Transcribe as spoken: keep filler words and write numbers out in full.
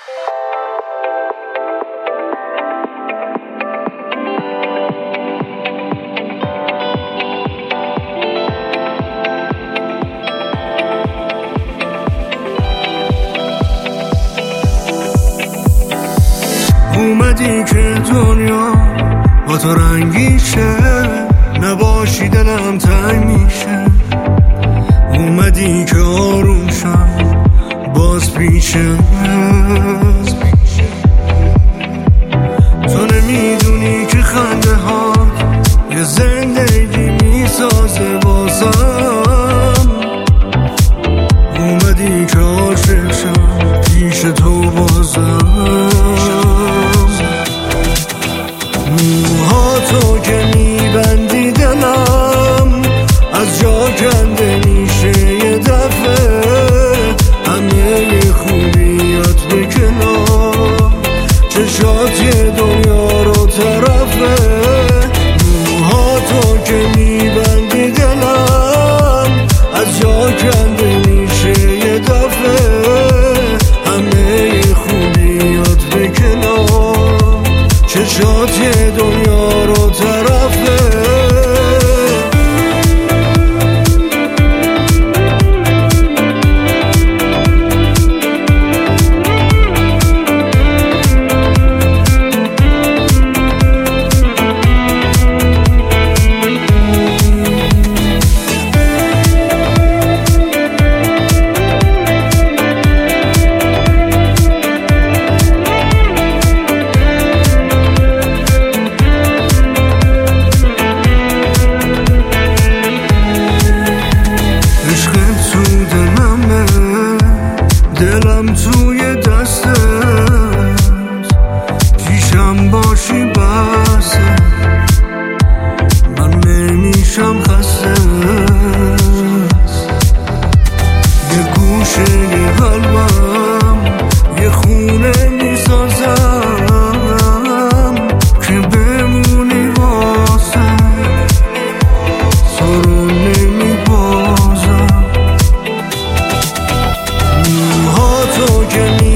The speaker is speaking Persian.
اومدی که دنیا با تو رنگی شه، نباشی دلم تنگ میشه. اومدی که آروم شم باز پیشه. تو نمیدونی که خنده ها یه زندگی میسازه واسم. اومدی که عاشق شم پیش تو بازم. موها تو که میبندی دلم از جا کنده میشه یه دفعه. همه خوبیات به کنار، چشات یه دنیا رو طرفه. موها تو که میبندی دلم از جا کنده میشه یه دفعه. همه خوبیات به کنار، چشات یه دنیا رو طرفه. دلم توی دستت، پیشم باشی بسه. من نمیشم خسته. یه گوشه یه قلبم یه خونه میسازم که بمونی واسه. تو رو نمیبازم. تو که